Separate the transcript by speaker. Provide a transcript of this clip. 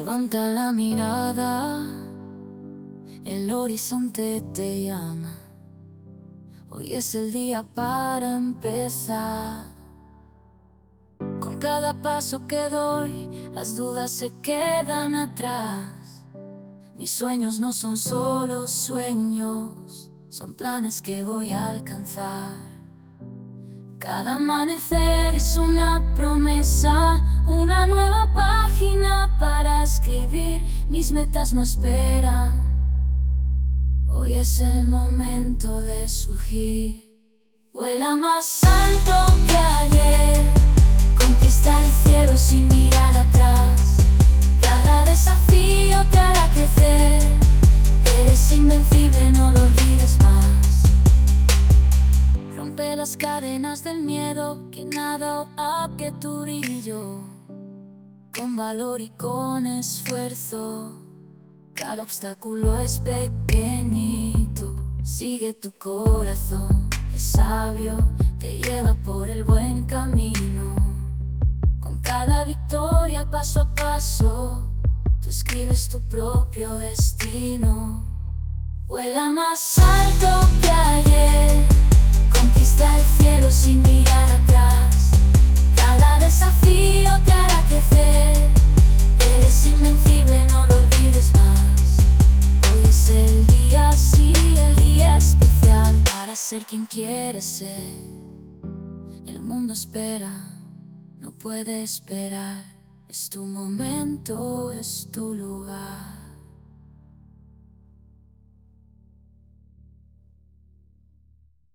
Speaker 1: Levanta la mirada, el horizonte te llama. Hoy es el día para empezar. Con cada paso que doy, las dudas se quedan atrás. Mis sueños no son solo sueños, son planes que voy a alcanzar. Cada amanecer es una promesa, una nueva página para escribir. Mis metas no esperan, hoy es el momento de surgir. Vuela más alto que ayer, conquista el cielo sin mirar atrás. Cada desafío te hará crecer, eres invencible, no lo olvides más. Rompe las cadenas del miedo, que nada apague tu brillo. Con valor y con esfuerzo, cada obstáculo es pequeñito. Sigue tu corazón, es sabio, te lleva por el buen camino. Con cada victoria paso a paso, tú escribes tu propio destino. Vuela más alto que ayer, conquista el cielo sin mirar atrás. Cada desafío te hará crecer, eres invencible, no lo olvides más. Hoy es el día, sí, el día especial para ser quien quieres ser. El mundo espera, no puede esperar. Es tu momento, es tu lugar.